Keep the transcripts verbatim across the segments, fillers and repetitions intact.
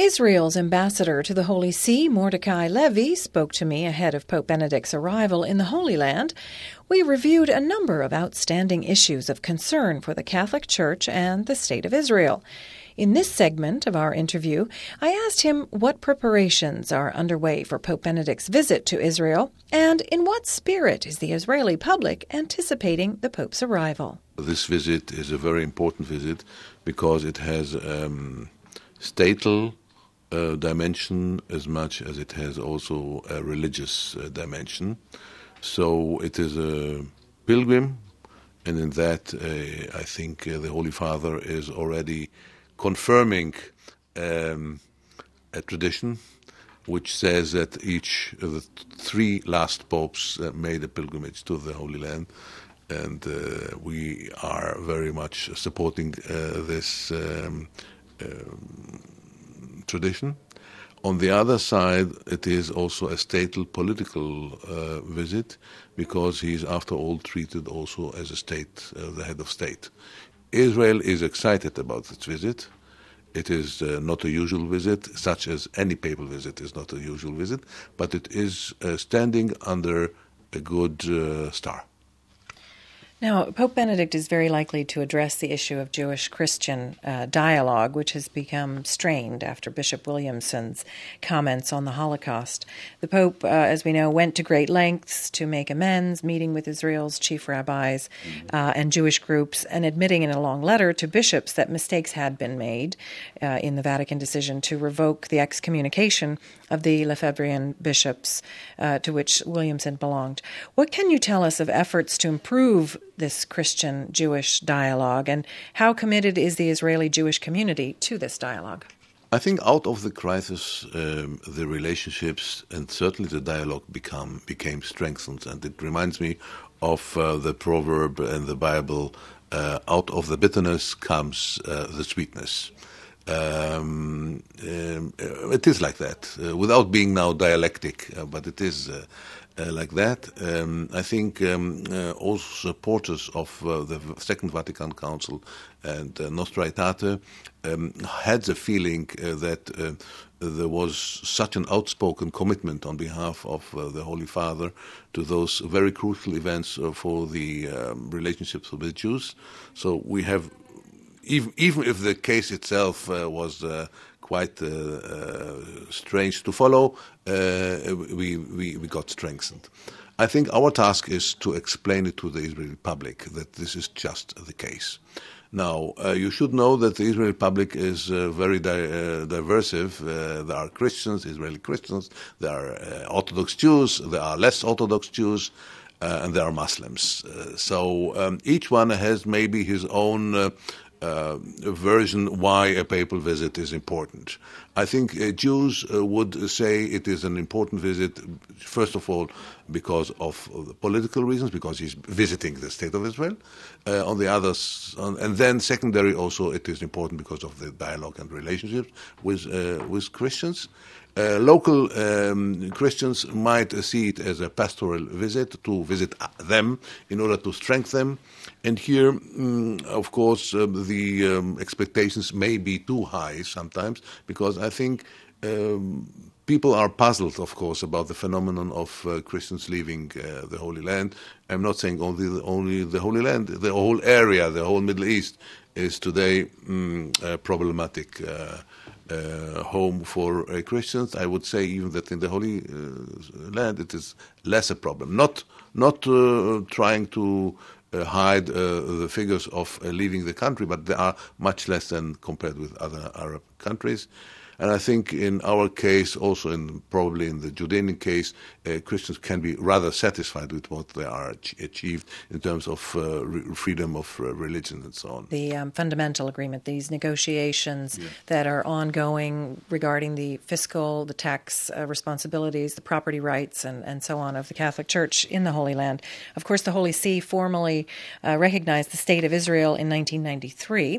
Israel's ambassador to the Holy See, Mordecai Levy, spoke to me ahead of Pope Benedict's arrival in the Holy Land. We reviewed a number of outstanding issues of concern for the Catholic Church and the State of Israel. In this segment of our interview, I asked him what preparations are underway for Pope Benedict's visit to Israel, and in what spirit is the Israeli public anticipating the Pope's arrival. This visit is a very important visit because it has um, statal uh, dimension as much as it has also a religious uh, dimension. So it is a pilgrim, and in that uh, I think uh, the Holy Father is already confirming um, a tradition which says that each of the three last popes uh, made a pilgrimage to the Holy Land, and uh, we are very much supporting uh, this um, um, tradition. On the other side, it is also a statal political uh, visit because he is, after all, treated also as a state, uh, the head of state. Israel is excited about this visit. It is uh, not a usual visit, such as any papal visit is not a usual visit, but it is uh, standing under a good uh, star. Now, Pope Benedict is very likely to address the issue of Jewish-Christian uh, dialogue, which has become strained after Bishop Williamson's comments on the Holocaust. The Pope, uh, as we know, went to great lengths to make amends, meeting with Israel's chief rabbis uh, and Jewish groups, and admitting in a long letter to bishops that mistakes had been made uh, in the Vatican decision to revoke the excommunication of the Lefebvrean bishops uh, to which Williamson belonged. What can you tell us of efforts to improve this Christian-Jewish dialogue, and how committed is the Israeli Jewish community to this dialogue? I think out of the crisis, um, the relationships and certainly the dialogue become became strengthened, and it reminds me of uh, the proverb in the Bible, uh, out of the bitterness comes uh, the sweetness. Um, um, it is like that, uh, without being now dialectic, uh, but it is uh, uh, like that. Um, I think um, uh, also supporters of uh, the Second Vatican Council and uh, Nostra Aetate um, had the feeling uh, that uh, there was such an outspoken commitment on behalf of uh, the Holy Father to those very crucial events uh, for the um, relationships with the Jews. So we have Even, even if the case itself uh, was uh, quite uh, uh, strange to follow, uh, we, we, we got strengthened. I think our task is to explain it to the Israeli public that this is just the case. Now, uh, you should know that the Israeli public is uh, very di- uh, diversive. Uh, there are Christians, Israeli Christians, there are uh, Orthodox Jews, there are less Orthodox Jews, uh, and there are Muslims. Uh, so um, each one has maybe his own uh, Uh, version why a papal visit is important. I think uh, Jews uh, would say it is an important visit, first of all, because of uh, the political reasons, because he's visiting the State of Israel. Uh, on the others, on, and then secondary also, it is important because of the dialogue and relationships with uh, with Christians. Uh, local um, Christians might uh, see it as a pastoral visit, to visit them in order to strengthen them. And here, um, of course, uh, the um, expectations may be too high sometimes, because I think um, people are puzzled, of course, about the phenomenon of uh, Christians leaving uh, the Holy Land. I'm not saying only the, only the Holy Land, the whole area, the whole Middle East is today um, uh, problematic. Uh, Uh, home for uh, Christians. I would say even that in the Holy uh, Land it is less a problem. Not not uh, trying to uh, hide uh, the figures of uh, leaving the country, but they are much less than compared with other Arab countries. And I think in our case, also in probably in the Judaic case, uh, Christians can be rather satisfied with what they are ach- achieved in terms of uh, re- freedom of uh, religion and so on. The um, fundamental agreement, these negotiations yeah. that are ongoing regarding the fiscal, the tax uh, responsibilities, the property rights, and, and so on of the Catholic Church in the Holy Land. Of course, the Holy See formally uh, recognized the State of Israel in nineteen ninety-three,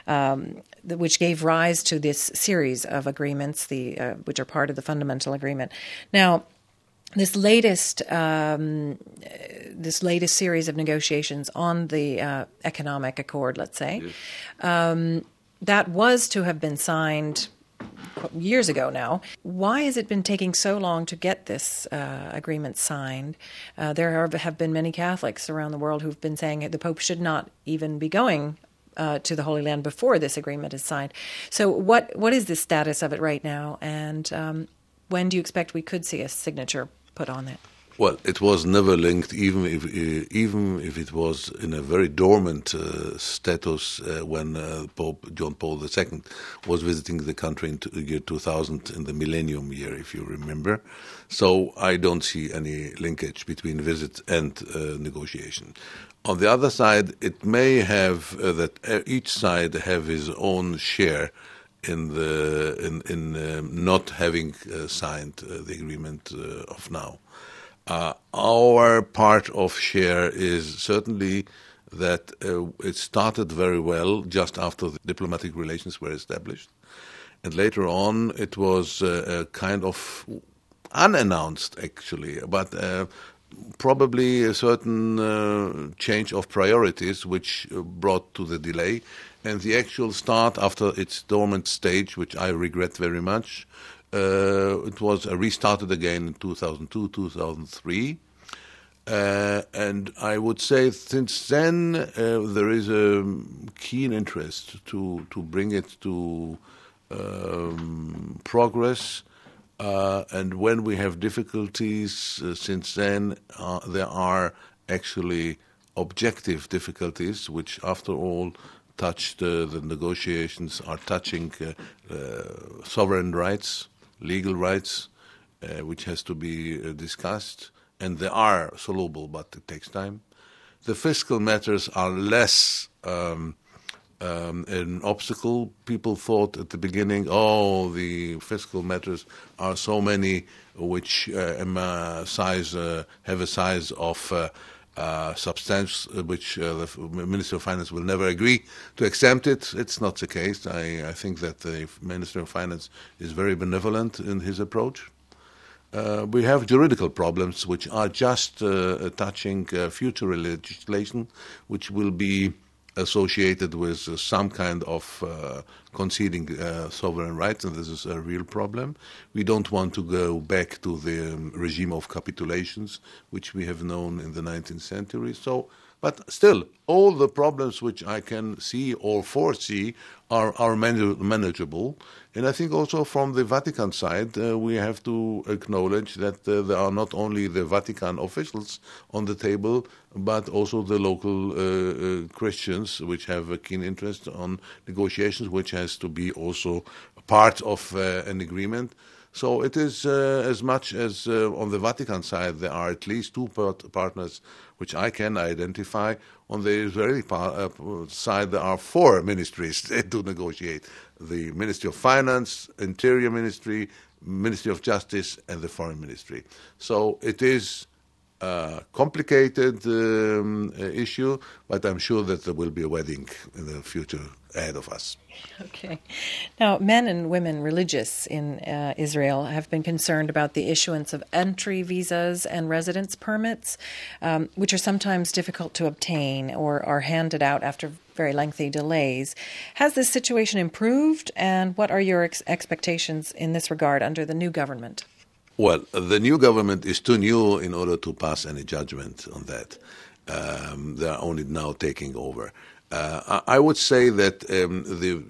um, which gave rise to this series of agreements, the uh, which are part of the fundamental agreement. Now, this latest um, this latest series of negotiations on the uh, economic accord, let's say, yes. um, that was to have been signed years ago now. Why has it been taking so long to get this uh, agreement signed? Uh, there are, have been many Catholics around the world who've been saying the Pope should not even be going uh, to the Holy Land before this agreement is signed. So what what is the status of it right now, and um, when do you expect we could see a signature put on it? Well, it was never linked, even if uh, even if it was in a very dormant uh, status uh, when uh, Pope John Paul the Second was visiting the country in the year two thousand, in the Millennium year, if you remember. So I don't see any linkage between visit and uh, negotiation. On the other side, it may have uh, that each side have his own share in the in in um, not having uh, signed uh, the agreement uh, of now. Uh, our part of share is certainly that uh, it started very well just after the diplomatic relations were established. And later on, it was uh, a kind of unannounced, actually, but uh, probably a certain uh, change of priorities which brought to the delay. And the actual start after its dormant stage, which I regret very much, Uh, it was uh, restarted again in two thousand two, two thousand three. Uh, and I would say since then uh, there is a keen interest to, to bring it to um, progress. Uh, and when we have difficulties uh, since then, uh, there are actually objective difficulties, which after all touched uh, the negotiations are touching uh, uh, sovereign rights, legal rights, uh, which has to be uh, discussed, and they are soluble, but it takes time. The fiscal matters are less um, um, an obstacle. People thought at the beginning, oh, the fiscal matters are so many which uh, uh, size uh, have a size of uh, Uh, substance uh, which uh, the Minister of Finance will never agree to exempt it. It's not the case. I, I think that the Minister of Finance is very benevolent in his approach. Uh, we have juridical problems which are just uh, touching uh, future legislation, which will be associated with uh, some kind of uh, conceding uh, sovereign rights, and this is a real problem. We don't want to go back to the um, regime of capitulations, which we have known in the nineteenth century. So, but still, all the problems which I can see or foresee are, are man- manageable. And I think also from the Vatican side, uh, we have to acknowledge that uh, there are not only the Vatican officials on the table, but also the local uh, uh, Christians, which have a keen interest on negotiations, which has to be also part of uh, an agreement. So it is uh, as much as uh, on the Vatican side there are at least two part- partners which I can identify. On the Israeli par- uh, side there are four ministries to negotiate: the Ministry of Finance, Interior Ministry, Ministry of Justice, and the Foreign Ministry. So it is a complicated um, issue, but I'm sure that there will be a wedding in the future ahead of us. Okay. Now, men and women religious in uh, Israel have been concerned about the issuance of entry visas and residence permits, um, which are sometimes difficult to obtain or are handed out after very lengthy delays. Has this situation improved, and what are your ex- expectations in this regard under the new government? Well, the new government is too new in order to pass any judgment on that. Um, they are only now taking over. Uh, I, I would say that um, the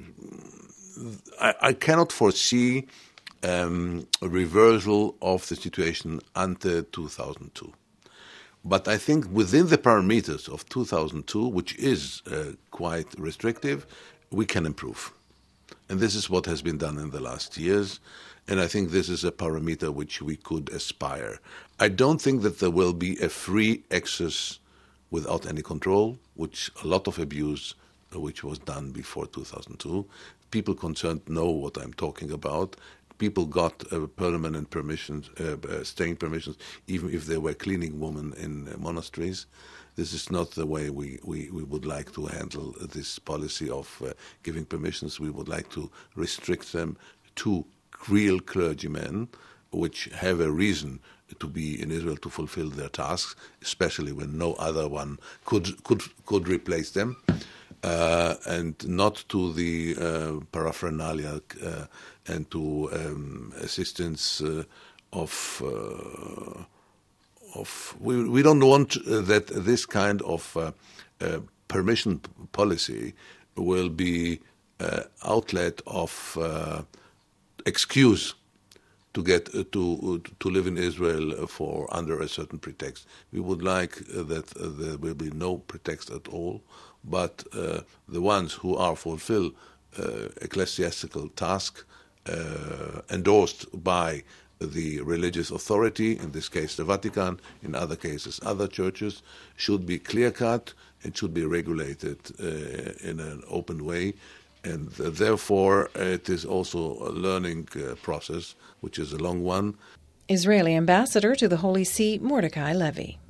I, I cannot foresee um, a reversal of the situation until two thousand two. But I think within the parameters of two thousand two, which is uh, quite restrictive, we can improve. And this is what has been done in the last years. And I think this is a parameter which we could aspire. I don't think that there will be a free access without any control, which a lot of abuse, uh, which was done before two thousand two. People concerned know what I'm talking about. People got uh, permanent permissions, uh, uh, staying permissions, even if they were cleaning women in uh, monasteries. This is not the way we, we, we would like to handle this policy of uh, giving permissions. We would like to restrict them to real clergymen, which have a reason to be in Israel to fulfill their tasks, especially when no other one could could could replace them. uh, and not to the uh, paraphernalia uh, and to um, assistance uh, of uh, of we we don't want uh, that this kind of uh, uh, permission p- policy will be uh, outlet of uh, excuse to get uh, to uh, to live in Israel for under a certain pretext. We would like uh, that uh, there will be no pretext at all, but uh, the ones who are fulfill uh, ecclesiastical task uh, endorsed by the religious authority, in this case the Vatican, in other cases other churches, should be clear-cut and should be regulated uh, in an open way. And uh, therefore, uh, it is also a learning uh, process, which is a long one. Israeli ambassador to the Holy See, Mordecai Levy.